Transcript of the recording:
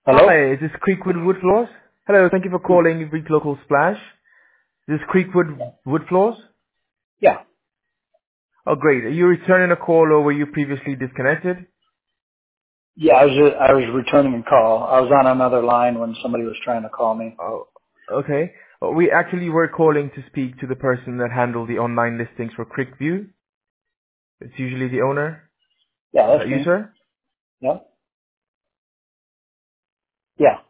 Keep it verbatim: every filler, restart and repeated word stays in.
Hello? Hi, is this Creekwood Wood Floors? Hello, thank you for calling Greek Local Splash. Is this Creekwood Wood Floors? Yeah. Oh, great. Are you returning a call or were you previously disconnected? Yeah, I was I was returning a call. I was on another line when somebody was trying to call me. Oh, okay. Well, we actually were calling to speak to the person that handled the online listings for Creekview. It's usually the owner. Yeah, Is that's that you, me. sir? Yeah. Yeah.